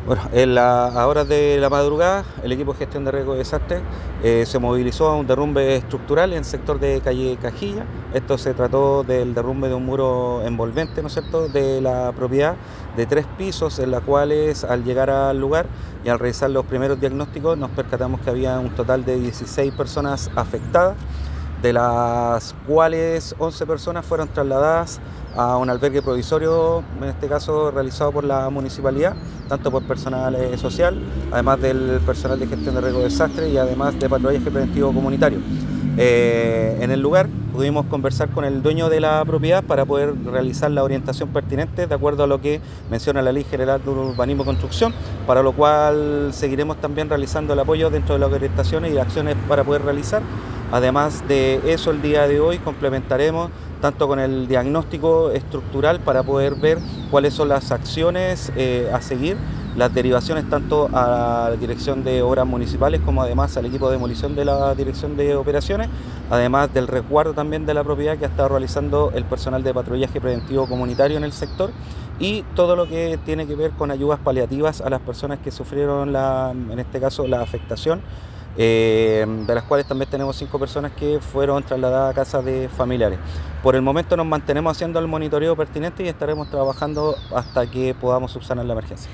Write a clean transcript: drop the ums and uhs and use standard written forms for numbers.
Bueno, en a horas de la madrugada, el equipo de gestión de riesgo de desastre se movilizó a un derrumbe estructural en el sector de calle Cajilla. Esto se trató del derrumbe de un muro envolvente, ¿no es cierto?, de la propiedad de 3 pisos, en la cuales al llegar al lugar y al realizar los primeros diagnósticos nos percatamos que había un total de 16 personas afectadas, de las cuales 11 personas fueron trasladadas a un albergue provisorio, en este caso realizado por la municipalidad, tanto por personal social, además del personal de gestión de riesgo de desastre y además de patrullaje preventivo comunitario. En el lugar pudimos conversar con el dueño de la propiedad para poder realizar la orientación pertinente de acuerdo a lo que menciona la Ley General de Urbanismo y Construcción, para lo cual seguiremos también realizando el apoyo dentro de las orientaciones y acciones para poder realizar. Además de eso, el día de hoy complementaremos tanto con el diagnóstico estructural para poder ver cuáles son las acciones a seguir, las derivaciones tanto a la Dirección de Obras Municipales como además al equipo de demolición de la Dirección de Operaciones, además del resguardo también de la propiedad que ha estado realizando el personal de patrullaje preventivo comunitario en el sector, y todo lo que tiene que ver con ayudas paliativas a las personas que sufrieron en este caso la afectación, de las cuales también tenemos 5 personas que fueron trasladadas a casas de familiares. Por el momento nos mantenemos haciendo el monitoreo pertinente y estaremos trabajando hasta que podamos subsanar la emergencia.